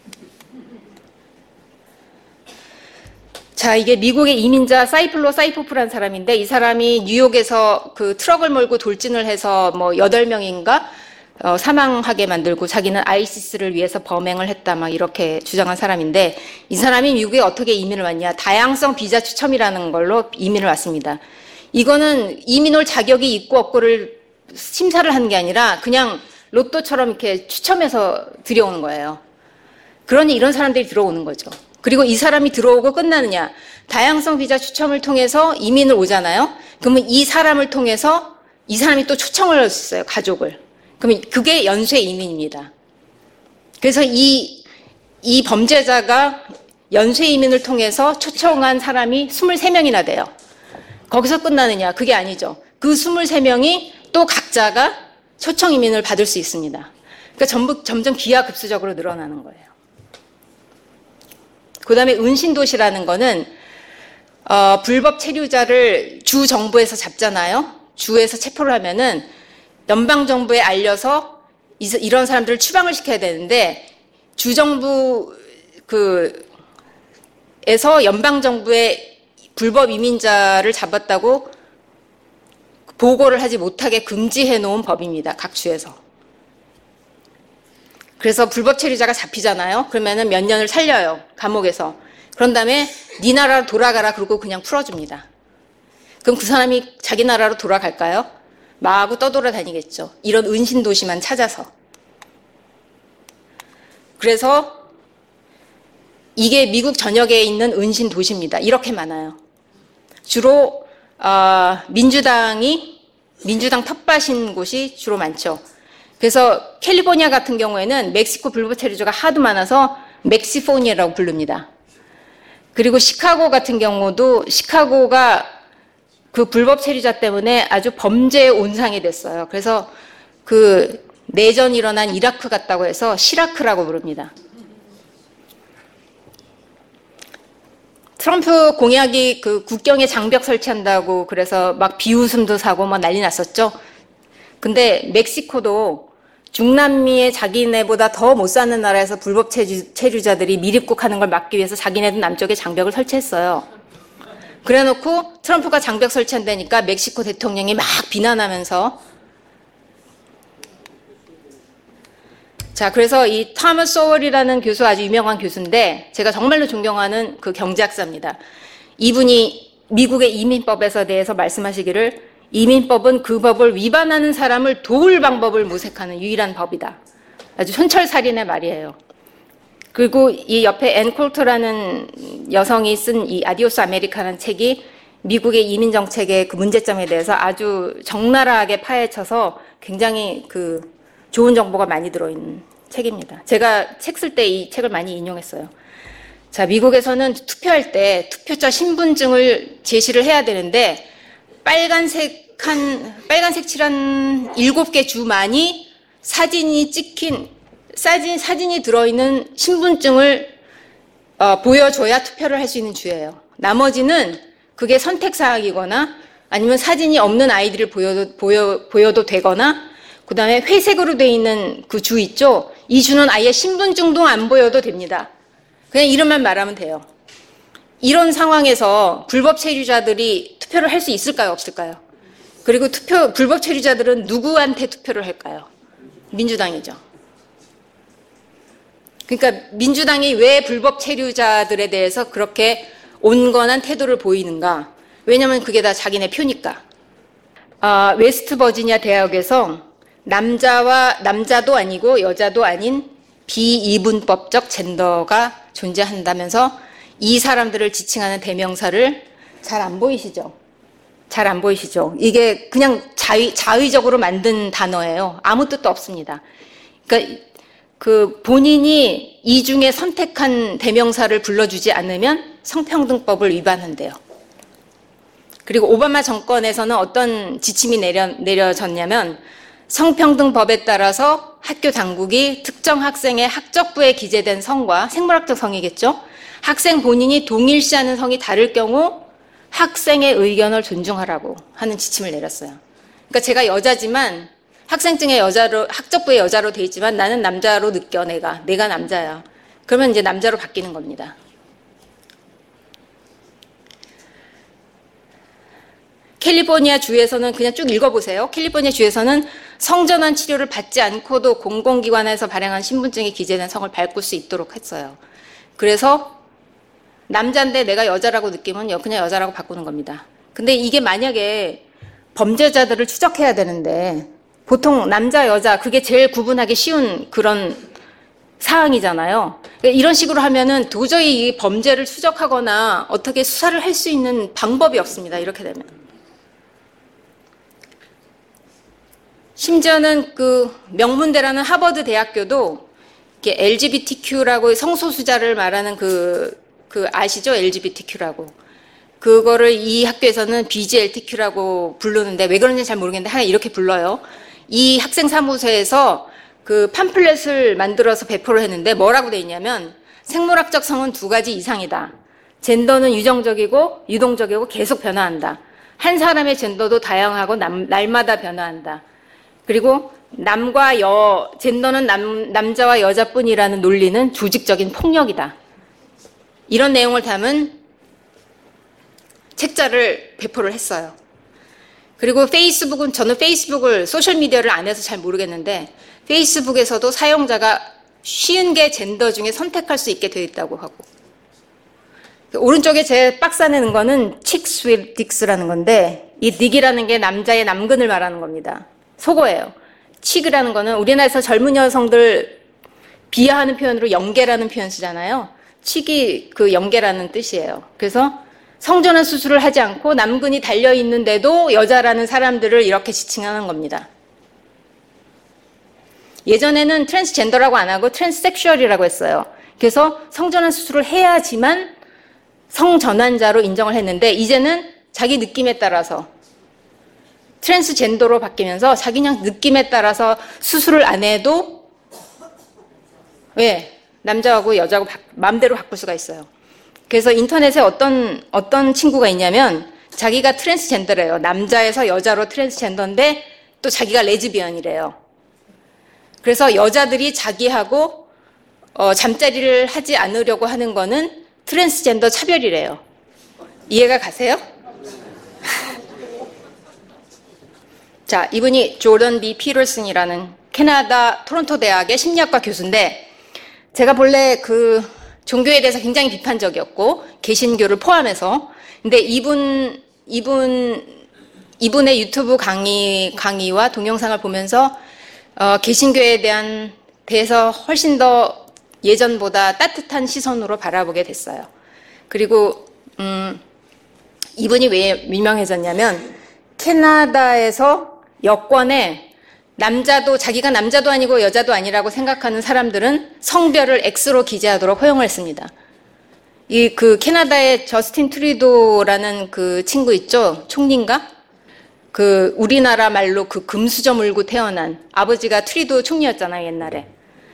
자, 이게 미국의 이민자 사이플로 사이포프라는 사람인데 이 사람이 뉴욕에서 그 트럭을 몰고 돌진을 해서 뭐 여덟 명인가 어, 사망하게 만들고 자기는 아이시스를 위해서 범행을 했다 막 이렇게 주장한 사람인데 이 사람이 미국에 어떻게 이민을 왔냐. 다양성 비자 추첨이라는 걸로 이민을 왔습니다. 이거는 이민 올 자격이 있고 없고를 심사를 하는 게 아니라 그냥 로또처럼 이렇게 추첨해서 들여오는 거예요. 그러니 이런 사람들이 들어오는 거죠. 그리고 이 사람이 들어오고 끝나느냐. 다양성 비자 추첨을 통해서 이민을 오잖아요. 그러면 이 사람을 통해서 이 사람이 또 초청을 할 수 있어요. 가족을. 그러면 그게 연쇄 이민입니다. 그래서 이, 이 범죄자가 연쇄 이민을 통해서 초청한 사람이 스물세 명이나 돼요. 거기서 끝나느냐. 그게 아니죠. 그 스물세 명이 또 각자가 초청 이민을 받을 수 있습니다. 그러니까 전부, 점점 기하급수적으로 늘어나는 거예요. 그 다음에 은신도시라는 거는 어, 불법 체류자를 주 정부에서 잡잖아요. 주에서 체포를 하면은 연방정부에 알려서 이, 이런 사람들을 추방을 시켜야 되는데 주정부 그 에서 연방정부에 불법 이민자를 잡았다고 보고를 하지 못하게 금지해 놓은 법입니다. 각 주에서. 그래서 불법 체류자가 잡히잖아요. 그러면은 몇 년을 살려요. 감옥에서. 그런 다음에 네 나라로 돌아가라 그러고 그냥 풀어줍니다. 그럼 그 사람이 자기 나라로 돌아갈까요? 마구 떠돌아다니겠죠. 이런 은신도시만 찾아서. 그래서 이게 미국 전역에 있는 은신도시입니다. 이렇게 많아요. 주로 어, 민주당이 민주당 텃밭인 곳이 주로 많죠. 그래서 캘리포니아 같은 경우에는 멕시코 불법 체류자가 하도 많아서 멕시포니아라고 부릅니다. 그리고 시카고 같은 경우도 시카고가 그 불법 체류자 때문에 아주 범죄의 온상이 됐어요. 그래서 그 내전이 일어난 이라크 같다고 해서 시라크라고 부릅니다. 트럼프 공약이 그 국경에 장벽 설치한다고 그래서 막 비웃음도 사고 막 난리 났었죠. 근데 멕시코도 중남미의 자기네보다 더 못 사는 나라에서 불법 체류, 체류자들이 미입국하는 걸 막기 위해서 자기네도 남쪽에 장벽을 설치했어요. 그래놓고 트럼프가 장벽 설치한다니까 멕시코 대통령이 막 비난하면서 자 그래서 이 토머스 소월이라는 교수 아주 유명한 교수인데 제가 정말로 존경하는 그 경제학자입니다. 이분이 미국의 이민법에 대해서 말씀하시기를 이민법은 그 법을 위반하는 사람을 도울 방법을 모색하는 유일한 법이다. 아주 촌철살인의 말이에요. 그리고 이 옆에 앤 콜터라는 여성이 쓴 이 아디오스 아메리카라는 책이 미국의 이민 정책의 그 문제점에 대해서 아주 적나라하게 파헤쳐서 굉장히 그 좋은 정보가 많이 들어있는 책입니다. 제가 책 쓸 때 이 책을 많이 인용했어요. 자, 미국에서는 투표할 때 투표자 신분증을 제시를 해야 되는데 빨간색 한 빨간색 칠한 일곱 개 주만이 사진이 찍힌 사진 사진이 들어있는 신분증을 어, 보여줘야 투표를 할 수 있는 주예요. 나머지는 그게 선택 사항이거나 아니면 사진이 없는 아이디를 보여도 보여 보여도 되거나 그다음에 회색으로 돼 있는 그 주 있죠. 이 주는 아예 신분증도 안 보여도 됩니다. 그냥 이름만 말하면 돼요. 이런 상황에서 불법 체류자들이 투표를 할 수 있을까요, 없을까요? 그리고 투표 불법 체류자들은 누구한테 투표를 할까요? 민주당이죠. 그러니까 민주당이 왜 불법 체류자들에 대해서 그렇게 온건한 태도를 보이는가? 왜냐하면 그게 다 자기네 표니까. 아, 웨스트 버지니아 대학에서 남자와 남자도 아니고 여자도 아닌 비이분법적 젠더가 존재한다면서 이 사람들을 지칭하는 대명사를 잘 안 보이시죠? 잘 안 보이시죠? 이게 그냥 자의, 자의적으로 만든 단어예요. 아무 뜻도 없습니다. 그러니까 그 본인이 이 중에 선택한 대명사를 불러주지 않으면 성평등법을 위반한대요. 그리고 오바마 정권에서는 어떤 지침이 내려, 내려졌냐면 성평등법에 따라서 학교 당국이 특정 학생의 학적부에 기재된 성과 생물학적 성이겠죠? 학생 본인이 동일시하는 성이 다를 경우 학생의 의견을 존중하라고 하는 지침을 내렸어요. 그러니까 제가 여자지만 학생증에 여자로, 학적부에 여자로 돼 있지만 나는 남자로 느껴, 내가. 내가 남자야. 그러면 이제 남자로 바뀌는 겁니다. 캘리포니아 주에서는 그냥 쭉 읽어보세요. 캘리포니아 주에서는 성전환 치료를 받지 않고도 공공기관에서 발행한 신분증에 기재된 성을 바꿀 수 있도록 했어요. 그래서 남자인데 내가 여자라고 느끼면 그냥 여자라고 바꾸는 겁니다. 근데 이게 만약에 범죄자들을 추적해야 되는데 보통 남자, 여자 그게 제일 구분하기 쉬운 그런 사항이잖아요. 이런 식으로 하면은 도저히 이 범죄를 추적하거나 어떻게 수사를 할 수 있는 방법이 없습니다. 이렇게 되면. 심지어는 그 명문대라는 하버드 대학교도 엘지비티큐라고 성소수자를 말하는 그, 그 아시죠? 엘지비티큐라고. 그거를 이 학교에서는 비지엘티큐라고 부르는데 왜 그런지 잘 모르겠는데 하나 이렇게 불러요. 이 학생 사무소에서 그 팜플렛을 만들어서 배포를 했는데 뭐라고 돼 있냐면 생물학적 성은 두 가지 이상이다. 젠더는 유정적이고 유동적이고 계속 변화한다. 한 사람의 젠더도 다양하고 남, 날마다 변화한다. 그리고 남과 여, 젠더는 남, 남자와 여자뿐이라는 논리는 조직적인 폭력이다. 이런 내용을 담은 책자를 배포를 했어요. 그리고 페이스북은, 저는 페이스북을, 소셜미디어를 안 해서 잘 모르겠는데, 페이스북에서도 사용자가 쉰 개 젠더 중에 선택할 수 있게 되어 있다고 하고. 오른쪽에 제 박스 안에 있는 거는 chicks with dicks라는 건데, 이 dick이라는 게 남자의 남근을 말하는 겁니다. 속어예요. 치그라는 거는 우리나라에서 젊은 여성들 비하하는 표현으로 영계라는 표현 쓰잖아요. 치기 그 영계라는 뜻이에요. 그래서 성전환 수술을 하지 않고 남근이 달려있는데도 여자라는 사람들을 이렇게 지칭하는 겁니다. 예전에는 트랜스젠더라고 안 하고 트랜스섹슈얼이라고 했어요. 그래서 성전환 수술을 해야지만 성전환자로 인정을 했는데 이제는 자기 느낌에 따라서 트랜스젠더로 바뀌면서 자기 그냥 느낌에 따라서 수술을 안 해도 왜? 남자하고 여자하고 바, 마음대로 바꿀 수가 있어요. 그래서 인터넷에 어떤 어떤 친구가 있냐면 자기가 트랜스젠더래요. 남자에서 여자로 트랜스젠더인데 또 자기가 레즈비언이래요. 그래서 여자들이 자기하고 어, 잠자리를 하지 않으려고 하는 거는 트랜스젠더 차별이래요. 이해가 가세요? 자, 이분이 조던 비 피터슨이라는 캐나다 토론토 대학의 심리학과 교수인데 제가 본래 그 종교에 대해서 굉장히 비판적이었고 개신교를 포함해서 근데 이분 이분 이분의 유튜브 강의 강의와 동영상을 보면서 어, 개신교에 대한 대해서 훨씬 더 예전보다 따뜻한 시선으로 바라보게 됐어요. 그리고 음, 이분이 왜 유명해졌냐면 캐나다에서 여권에 남자도 자기가 남자도 아니고 여자도 아니라고 생각하는 사람들은 성별을 X로 기재하도록 허용을 했습니다. 이 그 캐나다의 저스틴 트루도라는 그 친구 있죠? 총리인가? 그 우리나라 말로 그 금수저 물고 태어난 아버지가 트루도 총리였잖아요, 옛날에.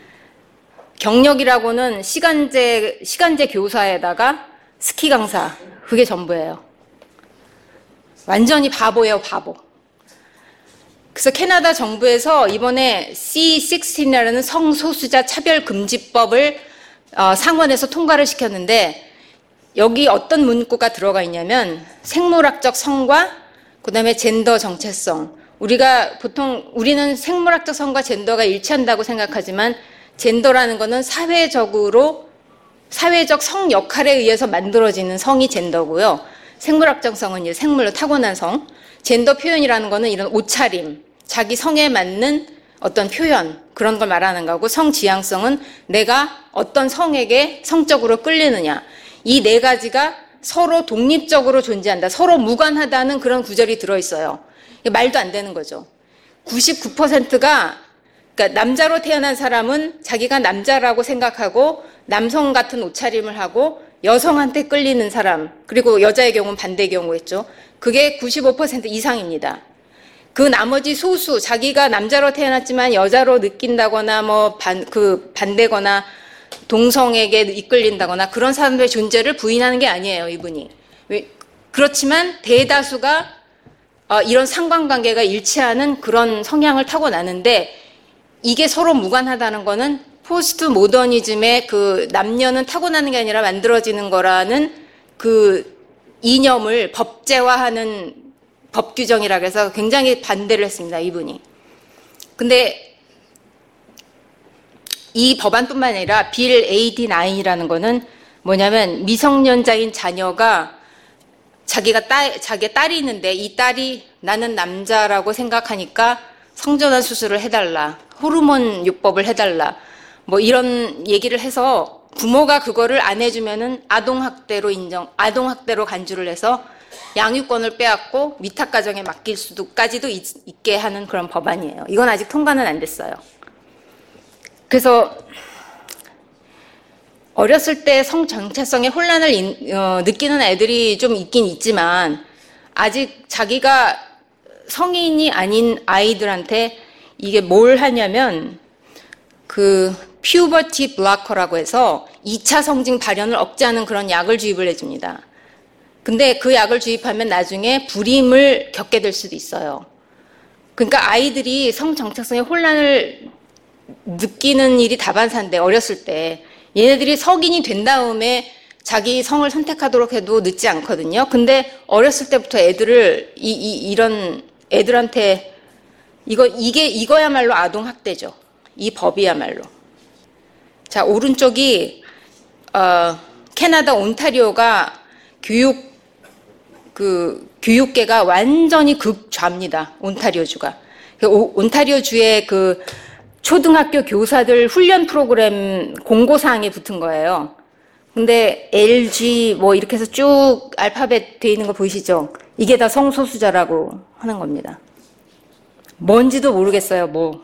경력이라고는 시간제 시간제 교사에다가 스키 강사 그게 전부예요. 완전히 바보예요, 바보. 그래서 캐나다 정부에서 이번에 씨 십육이라는 성소수자 차별금지법을 어, 상원에서 통과를 시켰는데 여기 어떤 문구가 들어가 있냐면 생물학적 성과 그다음에 젠더 정체성. 우리가 보통 우리는 생물학적 성과 젠더가 일치한다고 생각하지만 젠더라는 거는 사회적으로 사회적 성 역할에 의해서 만들어지는 성이 젠더고요. 생물학적 성은 이제 생물로 타고난 성. 젠더 표현이라는 거는 이런 옷차림, 자기 성에 맞는 어떤 표현, 그런 걸 말하는 거고, 성지향성은 내가 어떤 성에게 성적으로 끌리느냐. 이 네 가지가 서로 독립적으로 존재한다. 서로 무관하다는 그런 구절이 들어있어요. 말도 안 되는 거죠. 구십구 퍼센트가 그러니까 남자로 태어난 사람은 자기가 남자라고 생각하고 남성 같은 옷차림을 하고 여성한테 끌리는 사람, 그리고 여자의 경우는 반대 경우였죠. 그게 구십오 퍼센트 이상입니다. 그 나머지 소수, 자기가 남자로 태어났지만 여자로 느낀다거나 뭐 반, 그 반대거나 동성에게 이끌린다거나 그런 사람들의 존재를 부인하는 게 아니에요, 이분이. 그렇지만 대다수가 어, 이런 상관관계가 일치하는 그런 성향을 타고나는데 이게 서로 무관하다는 거는 포스트 모더니즘의 그 남녀는 타고나는 게 아니라 만들어지는 거라는 그 이념을 법제화하는 법 규정이라고 해서 굉장히 반대를 했습니다, 이분이. 근데 이 법안뿐만 아니라 빌 에이티나인이라는 거는 뭐냐면 미성년자인 자녀가 자기가 딸, 자기 딸이 있는데 이 딸이 나는 남자라고 생각하니까 성전환 수술을 해달라, 호르몬 요법을 해달라, 뭐 이런 얘기를 해서 부모가 그거를 안 해주면은 아동학대로 인정, 아동학대로 간주를 해서 양육권을 빼앗고 위탁가정에 맡길 수도까지도 있게 하는 그런 법안이에요. 이건 아직 통과는 안 됐어요. 그래서 어렸을 때 성정체성의 혼란을 인, 어, 느끼는 애들이 좀 있긴 있지만 아직 자기가 성인이 아닌 아이들한테 이게 뭘 하냐면 그 퓨버티 블로커라고 해서 이 차 성징 발현을 억제하는 그런 약을 주입을 해줍니다. 근데 그 약을 주입하면 나중에 불임을 겪게 될 수도 있어요. 그러니까 아이들이 성정체성의 혼란을 느끼는 일이 다반사인데 어렸을 때 얘네들이 성인이 된 다음에 자기 성을 선택하도록 해도 늦지 않거든요. 근데 어렸을 때부터 애들을 이, 이, 이런 애들한테 이거 이게 이거야말로 아동 학대죠. 이 법이야말로. 자, 오른쪽이 어, 캐나다 온타리오가 교육 그 교육계가 완전히 극좌입니다. 온타리오주가. 온타리오주의 그 초등학교 교사들 훈련 프로그램 공고사항에 붙은 거예요. 근데 엘지 뭐 이렇게 해서 쭉 알파벳 돼 있는 거 보이시죠? 이게 다 성소수자라고 하는 겁니다. 뭔지도 모르겠어요. 뭐,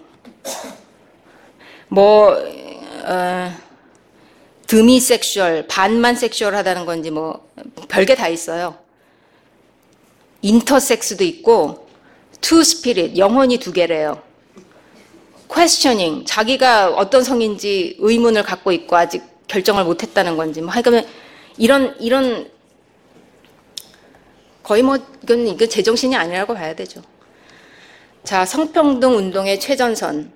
뭐, 어, 드미섹슈얼, 반만 섹슈얼하다는 건지 뭐 별게 다 있어요. 인터섹스도 있고 투 스피릿, 영혼이 두 개래요. 퀘스처닝, 자기가 어떤 성인지 의문을 갖고 있고 아직 결정을 못했다는 건지 뭐 하여간 이런 이런 거의 뭐 이건 이거 제정신이 아니라고 봐야 되죠. 자, 성평등 운동의 최전선.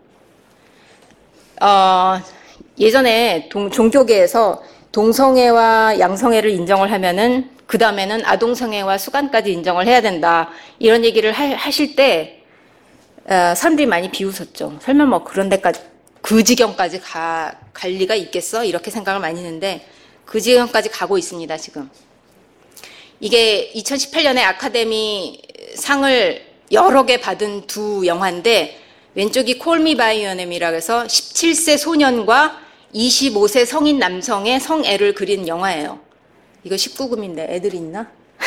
어, 예전에 동, 종교계에서 동성애와 양성애를 인정을 하면은 그 다음에는 아동성애와 수간까지 인정을 해야 된다. 이런 얘기를 하, 하실 때 어, 사람들이 많이 비웃었죠. 설마 뭐 그런 데까지 그 지경까지 가, 갈 리가 있겠어? 이렇게 생각을 많이 했는데 그 지경까지 가고 있습니다, 지금. 이게 이천십팔 년에 아카데미 상을 여러 개 받은 두 영화인데 왼쪽이 Call Me By Your Name이라고 해서 십칠 세 소년과 이십오 세 성인 남성의 성애를 그린 영화예요. 이거 십구 금인데 애들 있나?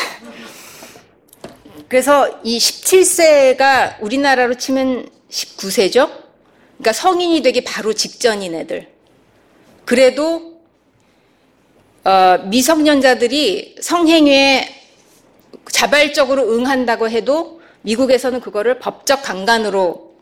그래서 이 십칠 세가 우리나라로 치면 십구 세죠? 그러니까 성인이 되기 바로 직전인 애들. 그래도 어, 미성년자들이 성행위에 자발적으로 응한다고 해도 미국에서는 그거를 법적 강간으로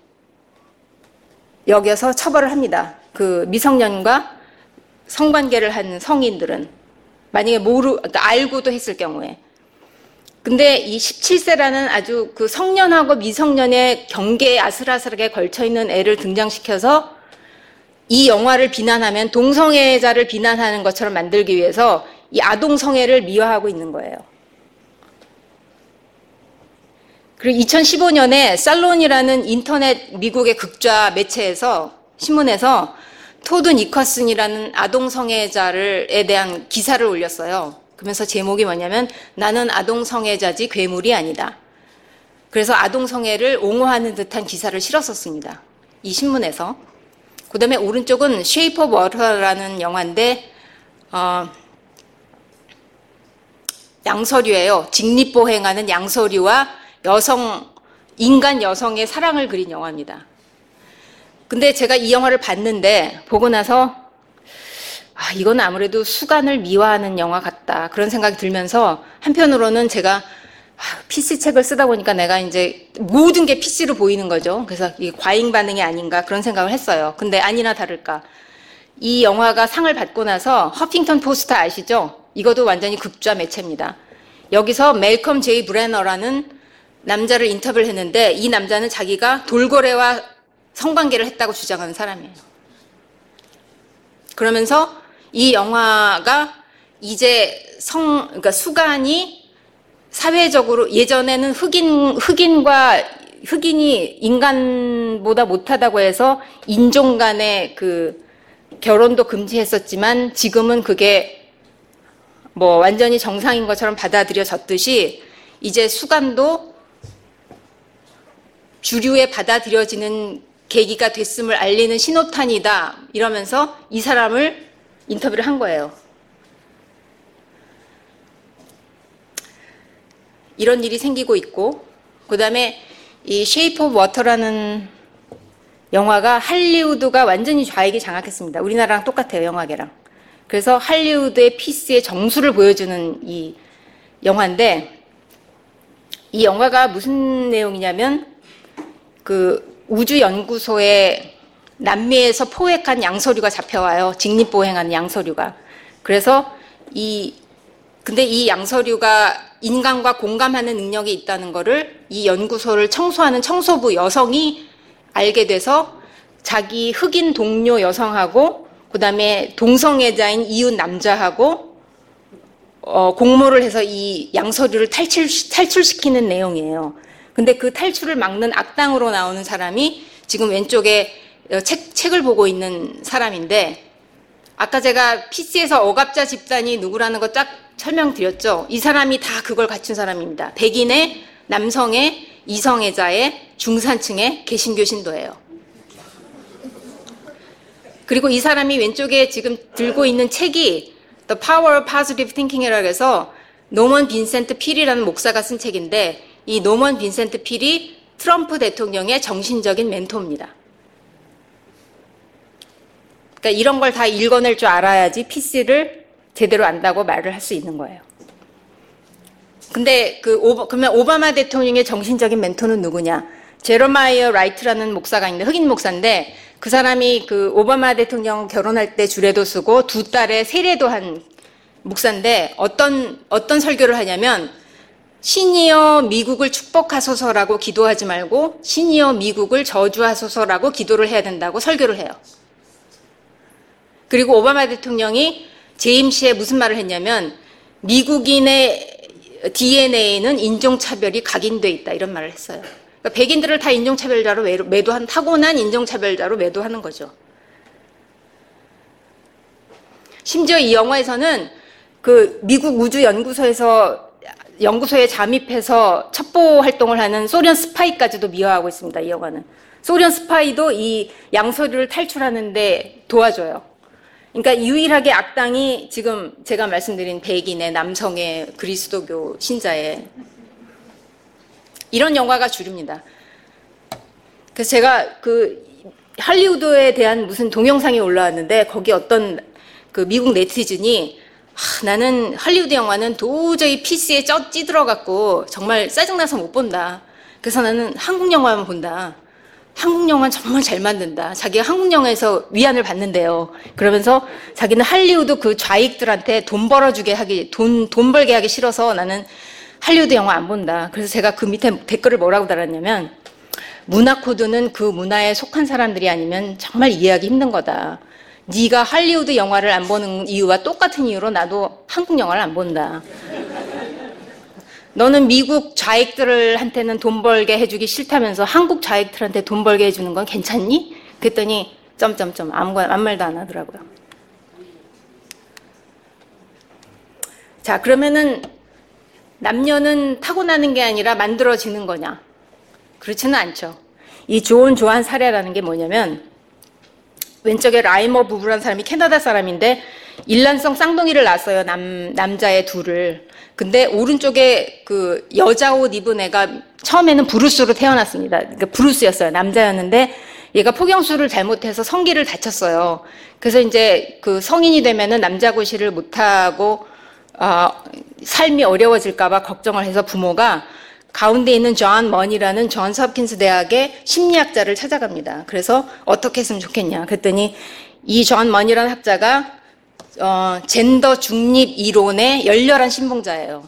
여겨서 처벌을 합니다. 그 미성년과 성관계를 한 성인들은 만약에 모르, 그러니까 알고도 했을 경우에. 근데 이 십칠 세라는 아주 그 성년하고 미성년의 경계에 아슬아슬하게 걸쳐있는 애를 등장시켜서 이 영화를 비난하면 동성애자를 비난하는 것처럼 만들기 위해서 이 아동성애를 미화하고 있는 거예요. 그리고 이천십오 년에 살론이라는 인터넷 미국의 극좌 매체에서 신문에서 토드 니커슨이라는 아동성애자에 대한 기사를 올렸어요. 그러면서 제목이 뭐냐면 나는 아동성애자지 괴물이 아니다. 그래서 아동성애를 옹호하는 듯한 기사를 실었었습니다. 이 신문에서. 그 다음에 오른쪽은 Shape of Water라는 영화인데 어, 양서류예요. 직립보행하는 양서류와 여성, 인간 여성의 사랑을 그린 영화입니다. 근데 제가 이 영화를 봤는데 보고 나서 아, 이건 아무래도 수간을 미화하는 영화 같다. 그런 생각이 들면서 한편으로는 제가 아, 피씨 책을 쓰다 보니까 내가 이제 모든 게 피씨로 보이는 거죠. 그래서 이게 과잉 반응이 아닌가 그런 생각을 했어요. 근데 아니나 다를까. 이 영화가 상을 받고 나서 허핑턴 포스트 아시죠? 이것도 완전히 극좌 매체입니다. 여기서 멜컴 제이 브레너라는 남자를 인터뷰를 했는데 이 남자는 자기가 돌고래와 성관계를 했다고 주장하는 사람이에요. 그러면서 이 영화가 이제 성, 그러니까 수간이 사회적으로 예전에는 흑인, 흑인과 흑인이 인간보다 못하다고 해서 인종 간의 그 결혼도 금지했었지만 지금은 그게 뭐 완전히 정상인 것처럼 받아들여졌듯이 이제 수간도 주류에 받아들여지는 계기가 됐음을 알리는 신호탄이다 이러면서 이 사람을 인터뷰를 한 거예요. 이런 일이 생기고 있고 그 다음에 이 쉐이프 오브 워터라는 영화가 할리우드가 완전히 좌익이 장악했습니다. 우리나라랑 똑같아요. 영화계랑. 그래서 할리우드의 피스의 정수를 보여주는 이 영화인데 이 영화가 무슨 내용이냐면 그 우주연구소에 남미에서 포획한 양서류가 잡혀와요. 직립보행하는 양서류가. 그래서 이 근데 이 양서류가 인간과 공감하는 능력이 있다는 거를 이 연구소를 청소하는 청소부 여성이 알게 돼서 자기 흑인 동료 여성하고 그 다음에 동성애자인 이웃 남자하고 어, 공모를 해서 이 양서류를 탈출, 탈출시키는 내용이에요. 근데 그 탈출을 막는 악당으로 나오는 사람이 지금 왼쪽에 책, 책을 보고 있는 사람인데 아까 제가 피씨에서 억압자 집단이 누구라는 거 쫙 설명드렸죠. 이 사람이 다 그걸 갖춘 사람입니다. 백인의, 남성의, 이성애자의, 중산층의, 개신교 신도예요. 그리고 이 사람이 왼쪽에 지금 들고 있는 책이 The Power of Positive Thinking이라고 해서 노먼 빈센트 필이라는 목사가 쓴 책인데 이 노먼 빈센트 필이 트럼프 대통령의 정신적인 멘토입니다. 그러니까 이런 걸 다 읽어낼 줄 알아야지 피씨를 제대로 안다고 말을 할 수 있는 거예요. 근데 그 오바, 그러면 오바마 대통령의 정신적인 멘토는 누구냐? 제로마이어 라이트라는 목사가 있는데 흑인 목사인데 그 사람이 그 오바마 대통령 결혼할 때 주례도 쓰고 두 딸의 세례도 한 목사인데 어떤 어떤 설교를 하냐면 신이여 미국을 축복하소서라고 기도하지 말고 신이여 미국을 저주하소서라고 기도를 해야 된다고 설교를 해요. 그리고 오바마 대통령이 재임 시에 무슨 말을 했냐면 미국인의 디엔에이는 인종차별이 각인돼 있다 이런 말을 했어요. 그러니까 백인들을 다 인종차별자로 매도한 타고난 인종차별자로 매도하는 거죠. 심지어 이 영화에서는 그 미국 우주연구소에서 연구소에 잠입해서 첩보 활동을 하는 소련 스파이까지도 미화하고 있습니다. 이 영화는. 소련 스파이도 이 양서류를 탈출하는데 도와줘요. 그러니까 유일하게 악당이 지금 제가 말씀드린 백인의 남성의 그리스도교 신자의 이런 영화가 주류입니다. 그래서 제가 그 할리우드에 대한 무슨 동영상이 올라왔는데 거기 어떤 그 미국 네티즌이 하, 나는 할리우드 영화는 도저히 피씨에 쪄 찌들어갖고 정말 짜증나서 못 본다. 그래서 나는 한국 영화만 본다. 한국 영화는 정말 잘 만든다. 자기가 한국 영화에서 위안을 받는데요. 그러면서 자기는 할리우드 그 좌익들한테 돈 벌어주게 하기, 돈, 돈 벌게 하기 싫어서 나는 할리우드 영화 안 본다. 그래서 제가 그 밑에 댓글을 뭐라고 달았냐면 문화 코드는 그 문화에 속한 사람들이 아니면 정말 이해하기 힘든 거다. 네가 할리우드 영화를 안 보는 이유와 똑같은 이유로 나도 한국 영화를 안 본다. 너는 미국 좌익들한테는 돈 벌게 해주기 싫다면서 한국 좌익들한테 돈 벌게 해주는 건 괜찮니? 그랬더니 점점점 아무거나 아무 말도 안 하더라고요. 자, 그러면은 남녀는 타고나는 게 아니라 만들어지는 거냐? 그렇지는 않죠. 이 조온 조한 사례라는 게 뭐냐면 왼쪽에 라이머 부부라는 사람이 캐나다 사람인데 일란성 쌍둥이를 낳았어요. 남, 남자애 둘을. 근데 오른쪽에 그 여자 옷 입은 애가 처음에는 브루스로 태어났습니다. 그러니까 브루스였어요. 남자였는데 얘가 폭염수를 잘못해서 성기를 다쳤어요. 그래서 이제 그 성인이 되면은 남자고시를 못하고, 어, 삶이 어려워질까봐 걱정을 해서 부모가 가운데 있는 존 머니라는 존스 홉킨스 대학의 심리학자를 찾아갑니다. 그래서 어떻게 했으면 좋겠냐. 그랬더니 이 존 머니라는 학자가 어, 젠더 중립 이론의 열렬한 신봉자예요.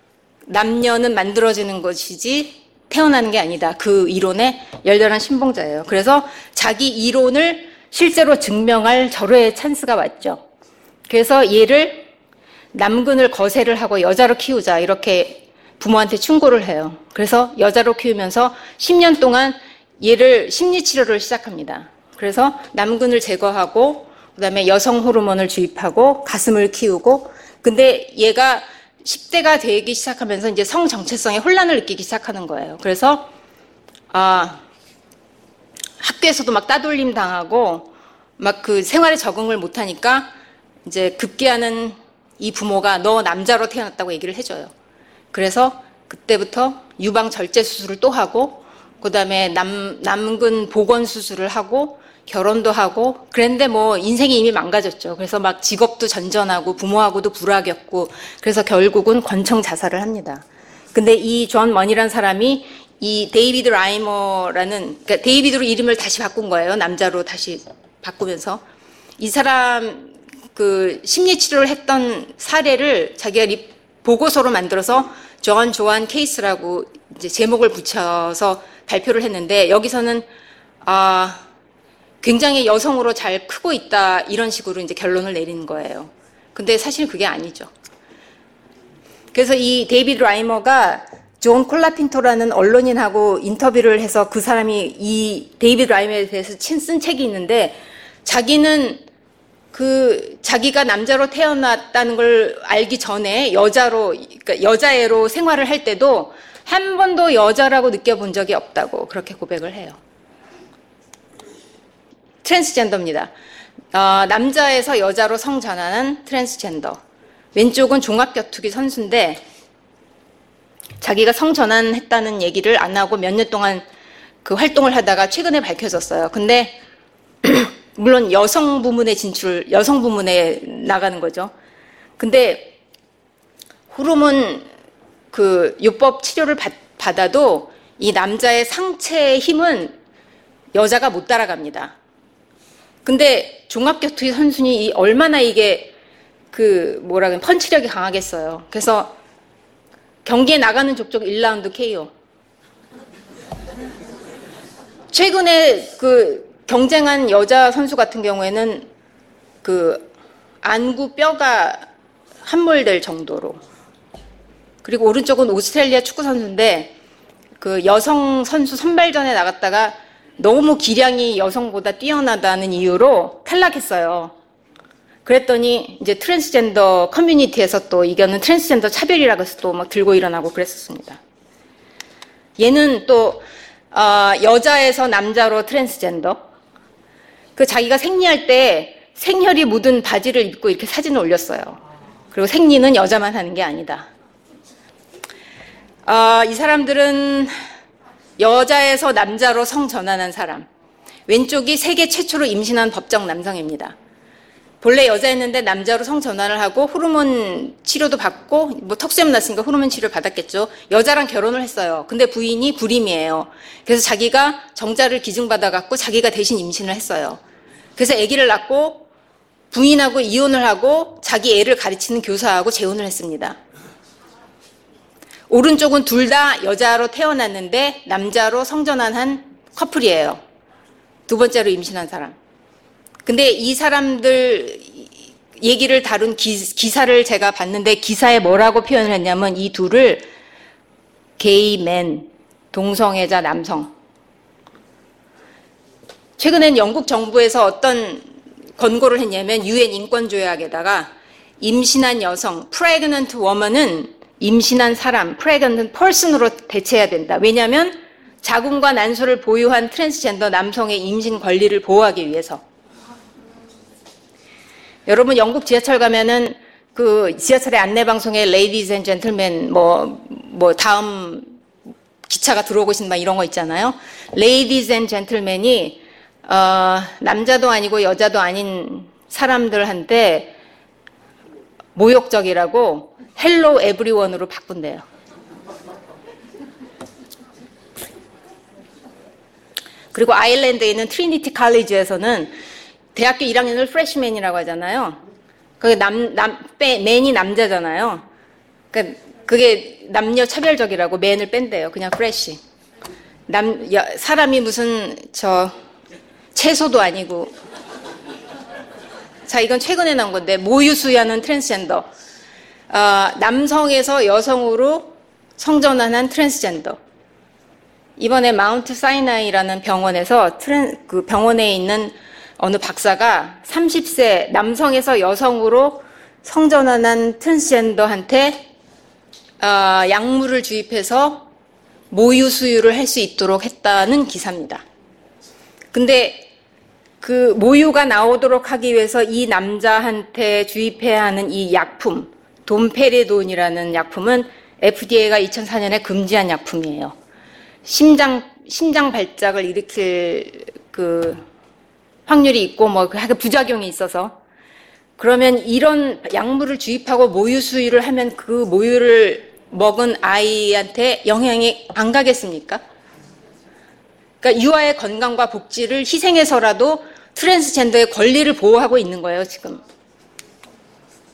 남녀는 만들어지는 것이지 태어나는 게 아니다. 그 이론의 열렬한 신봉자예요. 그래서 자기 이론을 실제로 증명할 절호의 찬스가 왔죠. 그래서 얘를 남근을 거세를 하고 여자로 키우자 이렇게 부모한테 충고를 해요. 그래서 여자로 키우면서 십 년 동안 얘를 심리치료를 시작합니다. 그래서 남근을 제거하고 그다음에 여성 호르몬을 주입하고 가슴을 키우고, 근데 얘가 십 대가 되기 시작하면서 이제 성 정체성에 혼란을 느끼기 시작하는 거예요. 그래서 아, 학교에서도 막 따돌림 당하고 막 그 생활에 적응을 못하니까 이제 급기야는 이 부모가 너 남자로 태어났다고 얘기를 해줘요. 그래서 그때부터 유방 절제 수술을 또 하고 그다음에 남 남근 보건 수술을 하고 결혼도 하고 그랬는데 뭐 인생이 이미 망가졌죠. 그래서 막 직업도 전전하고 부모하고도 불화겼고 그래서 결국은 권총 자살을 합니다. 근데 이 존 머니라는 사람이 이 데이비드 라이머라는, 그러니까 데이비드로 이름을 다시 바꾼 거예요. 남자로 다시 바꾸면서 이 사람 그 심리치료를 했던 사례를 자기가 리, 보고서로 만들어서 존 조한 케이스라고 이제 제목을 붙여서 발표를 했는데 여기서는 아 굉장히 여성으로 잘 크고 있다 이런 식으로 이제 결론을 내리는 거예요. 근데 사실 그게 아니죠. 그래서 이 데이비드 라이머가 존 콜라핀토라는 언론인하고 인터뷰를 해서 그 사람이 이 데이비드 라이머에 대해서 쓴 책이 있는데 자기는 그 자기가 남자로 태어났다는 걸 알기 전에 여자로, 그러니까 여자애로 생활을 할 때도 한 번도 여자라고 느껴본 적이 없다고 그렇게 고백을 해요. 트랜스젠더입니다. 어, 남자에서 여자로 성전환한 트랜스젠더. 왼쪽은 종합격투기 선수인데 자기가 성전환했다는 얘기를 안 하고 몇 년 동안 그 활동을 하다가 최근에 밝혀졌어요. 근데 물론 여성 부문에 진출, 여성 부문에 나가는 거죠. 근데 호르몬 그 요법 치료를 받, 받아도 이 남자의 상체의 힘은 여자가 못 따라갑니다. 근데 종합격투기 선수니 얼마나 이게 그 뭐라 그래 펀치력이 강하겠어요. 그래서 경기에 나가는 족족 일 라운드 케이오. 최근에 그 경쟁한 여자 선수 같은 경우에는 그 안구 뼈가 함몰될 정도로. 그리고 오른쪽은 오스트레일리아 축구 선수인데 그 여성 선수 선발전에 나갔다가 너무 기량이 여성보다 뛰어나다는 이유로 탈락했어요. 그랬더니 이제 트랜스젠더 커뮤니티에서 또 이거는 트랜스젠더 차별이라고 해서 또 막 들고 일어나고 그랬었습니다. 얘는 또 어, 여자에서 남자로 트랜스젠더. 그 자기가 생리할 때 생혈이 묻은 바지를 입고 이렇게 사진을 올렸어요. 그리고 생리는 여자만 하는 게 아니다. 어, 이 사람들은 여자에서 남자로 성전환한 사람. 왼쪽이 세계 최초로 임신한 법정 남성입니다. 본래 여자였는데 남자로 성전환을 하고 호르몬 치료도 받고 뭐 턱수염 났으니까 호르몬 치료를 받았겠죠. 여자랑 결혼을 했어요. 근데 부인이 불임이에요. 그래서 자기가 정자를 기증받아갖고 자기가 대신 임신을 했어요. 그래서 아기를 낳고 부인하고 이혼을 하고 자기 애를 가르치는 교사하고 재혼을 했습니다. 오른쪽은 둘 다 여자로 태어났는데 남자로 성전환한 커플이에요. 두 번째로 임신한 사람. 근데 이 사람들 얘기를 다룬 기, 기사를 제가 봤는데 기사에 뭐라고 표현을 했냐면 이 둘을 게이맨, 동성애자 남성. 최근엔 영국 정부에서 어떤 권고를 했냐면 유엔 인권조약에다가 임신한 여성, pregnant woman은 임신한 사람, pregnant person으로 대체해야 된다. 왜냐하면 자궁과 난소를 보유한 트랜스젠더 남성의 임신 권리를 보호하기 위해서. 여러분 영국 지하철 가면은 그 지하철의 안내 방송에 Ladies and Gentlemen 뭐, 뭐 다음 기차가 들어오고 있습니다 이런 거 있잖아요. Ladies and Gentlemen이 어, 남자도 아니고 여자도 아닌 사람들한테 모욕적이라고 Hello Everyone으로 바꾼대요. 그리고 아일랜드에 있는 트리니티 칼리지에서는 대학교 일 학년을 프레시맨이라고 하잖아요. 그게 남, 남, 빼, 맨이 남자잖아요. 그러니까 그게 남녀 차별적이라고 맨을 뺀대요. 그냥 프레시. 남, 여, 사람이 무슨, 저, 채소도 아니고. 자, 이건 최근에 나온 건데, 모유수유하는 트랜스젠더. 어, 남성에서 여성으로 성전환한 트랜스젠더. 이번에 마운트 사이나이라는 병원에서 트랜, 그 병원에 있는 어느 박사가 삼십 세 남성에서 여성으로 성전환한 트랜스젠더한테 어, 약물을 주입해서 모유 수유를 할 수 있도록 했다는 기사입니다. 근데 그 모유가 나오도록 하기 위해서 이 남자한테 주입해야 하는 이 약품, 돈페리돈이라는 약품은 에프디에이가 이천사 년에 금지한 약품이에요. 심장, 심장 발작을 일으킬 그 확률이 있고 뭐 그 부작용이 있어서 그러면 이런 약물을 주입하고 모유 수유를 하면 그 모유를 먹은 아이한테 영향이 안 가겠습니까? 그러니까 유아의 건강과 복지를 희생해서라도 트랜스젠더의 권리를 보호하고 있는 거예요, 지금.